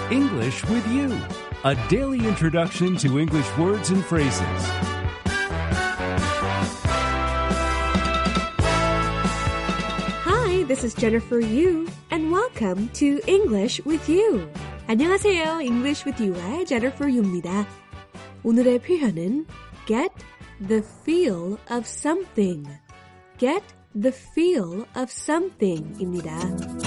English with You, a daily introduction to English words and phrases. Hi, this is Jennifer Yu, and welcome to English with You. 안녕하세요, English with You의 Jennifer Yu입니다. 오늘의 표현은 get the feel of something. Get the feel of something입니다.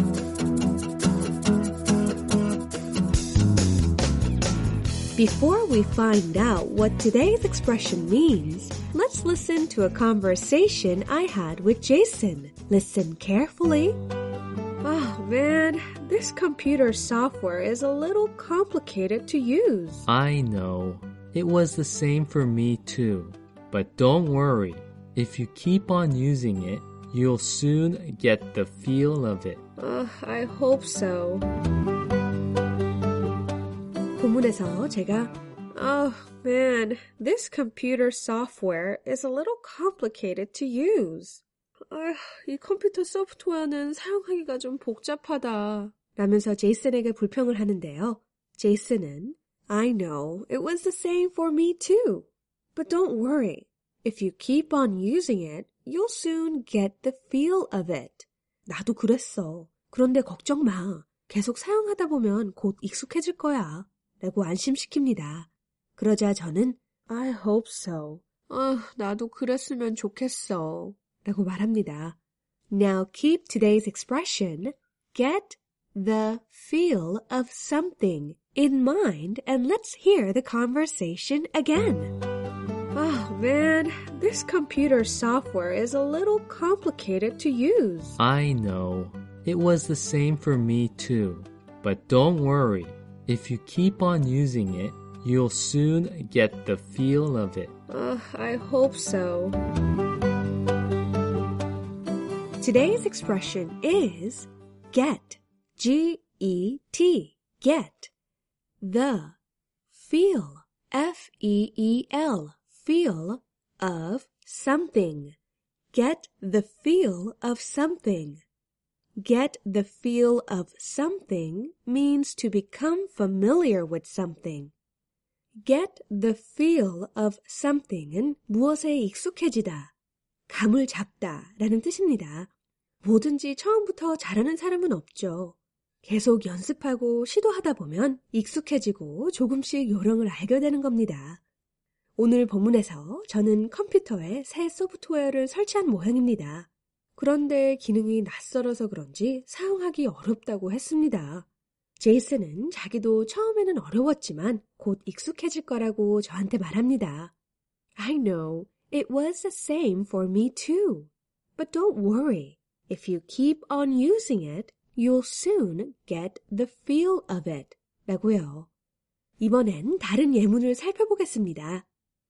Before we find out what today's expression means, let's listen to a conversation I had with Jason. Listen carefully. Oh man, this computer software is a little complicated to use. I know. It was the same for me too. But don't worry. If you keep on using it, you'll soon get the feel of it. I hope so. 본문에서 제가 Oh man, this computer software is a little complicated to use. 이 컴퓨터 소프트웨어는 사용하기가 좀 복잡하다 라면서 제이슨에게 불평을 하는데요. 제이슨은 I know, it was the same for me too. But don't worry. If you keep on using it, you'll soon get the feel of it. 나도 그랬어. 그런데 걱정 마. 계속 사용하다 보면 곧 익숙해질 거야. 라고 안심시킵니다. 그러자 저는 I hope so. 나도 그랬으면 좋겠어. 라고 말합니다. Now keep today's expression, get the feel of something, in mind and let's hear the conversation again. Oh man, this computer software is a little complicated to use. I know. It was the same for me too. But don't worry. If you keep on using it, you'll soon get the feel of it. I hope so. Today's expression is get. G-E-T. Get. The. Feel. F-E-E-L. Feel of something. Get the feel of something. Get the feel of something means to become familiar with something. Get the feel of something은 무엇에 익숙해지다, 감을 잡다 라는 뜻입니다. 뭐든지 처음부터 잘하는 사람은 없죠. 계속 연습하고 시도하다 보면 익숙해지고 조금씩 요령을 알게 되는 겁니다. 오늘 본문에서 저는 컴퓨터에 새 소프트웨어를 설치한 모양입니다. 그런데 기능이 낯설어서 그런지 사용하기 어렵다고 했습니다. 제이슨은 자기도 처음에는 어려웠지만 곧 익숙해질 거라고 저한테 말합니다. I know, it was the same for me too. But don't worry. If you keep on using it, you'll soon get the feel of it. 라고요. 이번엔 다른 예문을 살펴보겠습니다.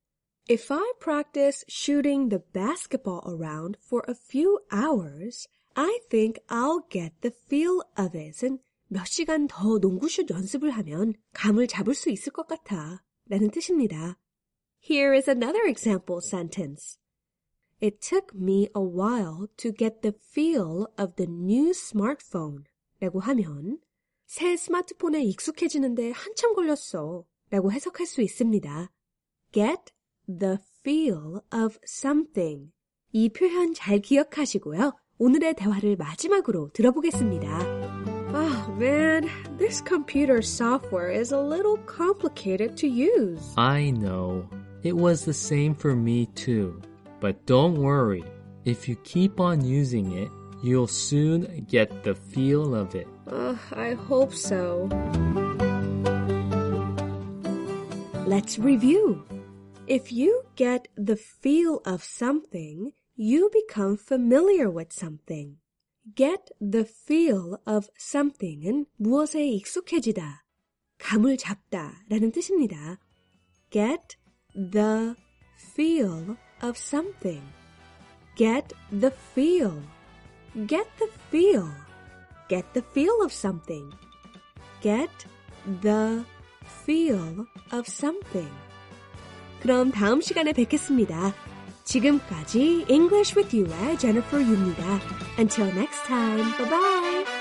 If I practice shooting the basketball around for a few hours, I think I'll get the feel of it은 몇 시간 더 농구슛 연습을 하면 감을 잡을 수 있을 것 같아 라는 뜻입니다. Here is another example sentence. It took me a while to get the feel of the new smartphone 라고 하면 새 스마트폰에 익숙해지는데 한참 걸렸어 라고 해석할 수 있습니다. Get the feel of something. 이 표현 잘 기억하시고요. 오늘의 대화를 마지막으로 들어보겠습니다. Oh man, this computer software is a little complicated to use. I know. It was the same for me too. But don't worry. If you keep on using it, you'll soon get the feel of it. I hope so. Let's review. If you get the feel of something, you become familiar with something. Get the feel of something은 무엇에 익숙해지다, 감을 잡다 라는 뜻입니다. Get the feel of something. Get the feel. Get the feel. Get the feel of something. Get the feel of something. 그럼 다음 시간에 뵙겠습니다. 지금까지 English with You의 Jennifer Yu입니다. Until next time, bye-bye!